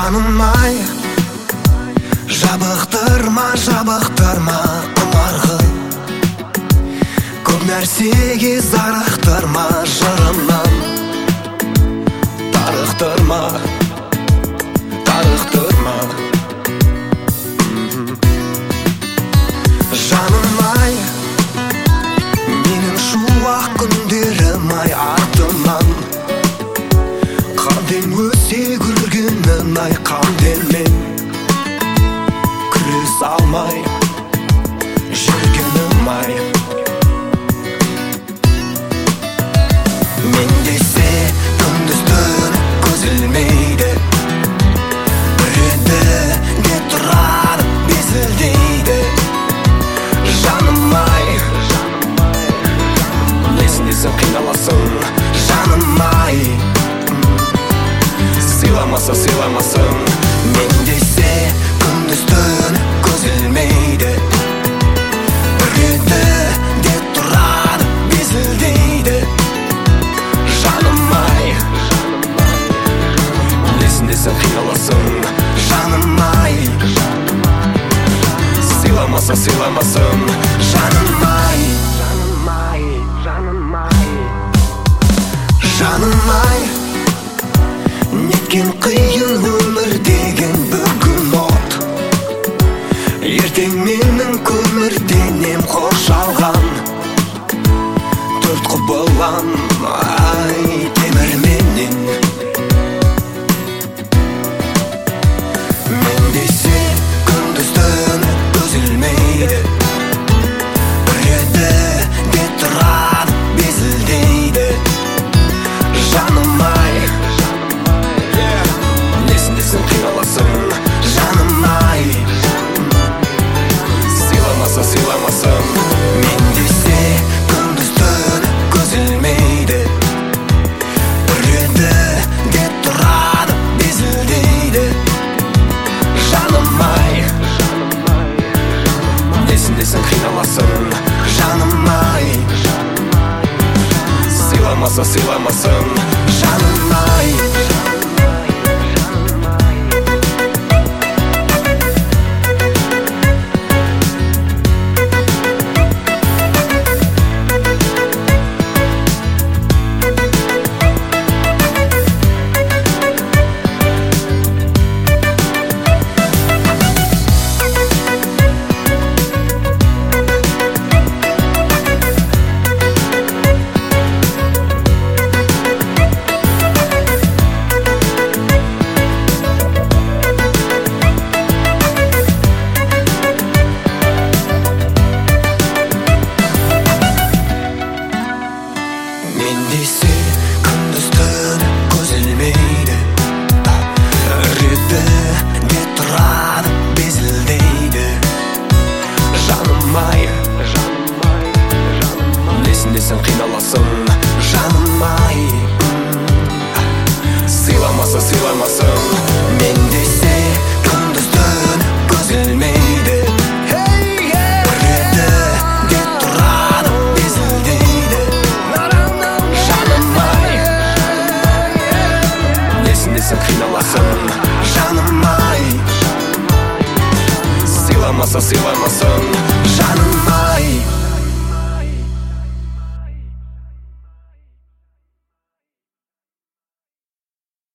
Жаным ай, жабықтырма құмарғы, көп нәрсеге зарықтырма жырымнан. Тарықтырма жаным ай, менің шуақ күндерім ай артымнан. Қанден өсе күлгенін ай, қанденмен күрес алмай жүргенім ай. Мен десе күндіз түн көз ілмейді, біреуді де тұрады безілдейді. Жаным ай, несіндесің қиналасың, жаным ай, сыйламасың. Мен десе күндіз түн көз ілмейді, біреуді де тұрады безілдейді. Жаным ай, несіндесің қиналасың, жаным ай, сыйламасың. Жаным ай, жаным ай, неткен қиын өмір деген бүгін от. Ертең менің көмірденем қоршалған төрт құбылам ай темірменен. Мен десе күндіз түн көз ілмейді, біреуді де тұрады безілдейді. Жаным ай, несіндесің қиналасың, жаным ай, сыйламасың. Мен десе күндіз түн көз ілмейді, біреуді де тұрады безілдейді. Жаным ай, несіндесің қиналасың, жаным ай, сыйламасың. Жаным ай, мен десе күндіз түн көз ілмейді, біреуді де тұрады безілдейді. Жаным ай, несіндесің қиналасың, жаным ай, сыйламасың. Мен десе күндіз түн көз ілмейді, біреуді де тұрады безілдейді. Жаным ай, несіндесің қиналасың, жаным ай, сыйламасың.